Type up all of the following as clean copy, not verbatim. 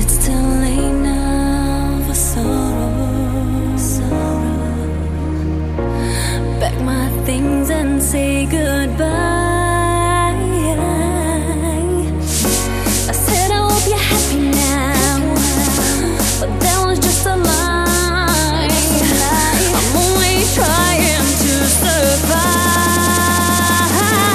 It's too late now for sorrow. Pack my things and say goodbye. I said I hope you're happy now, but that was just a lie. I'm only trying to survive.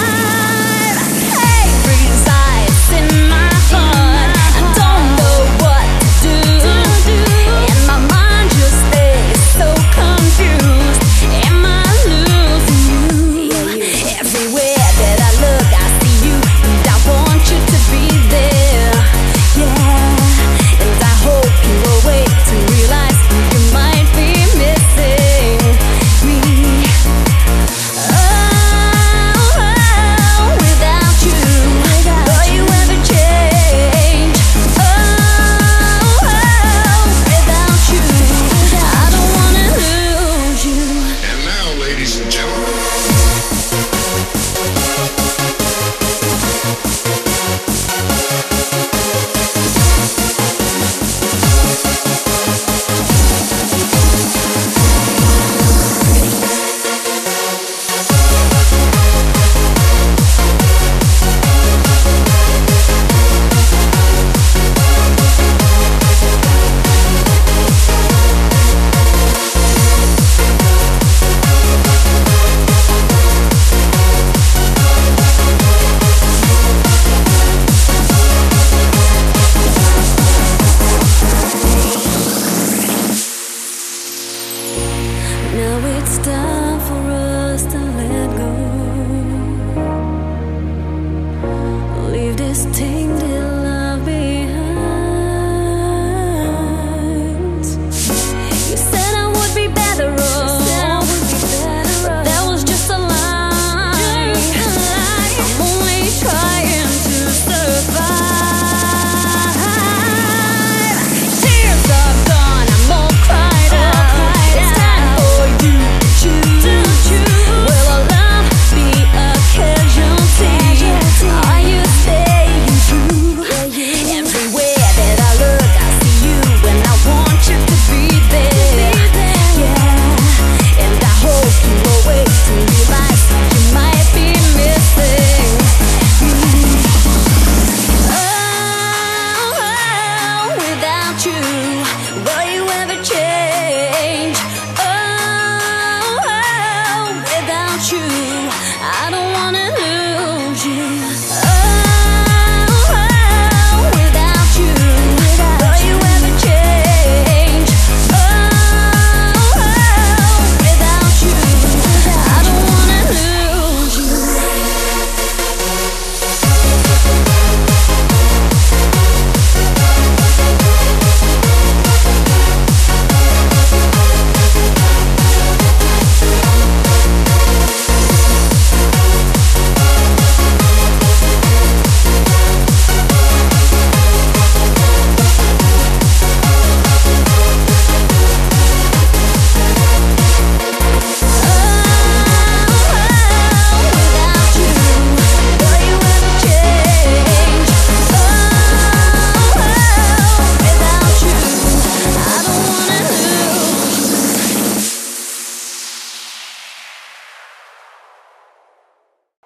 Hate resides in my heart. I don't know what to do, and my mind just stays so confused. Am I losing you? Everywhere that I look, I see you, and I want you to be there. Yeah, and I hope you awake to realize you might be missing me. Oh, without you, will you ever change? Oh, without you, I don't wanna lose you. And now, ladies and gentlemen, now it's time for us to let go. Leave this tainted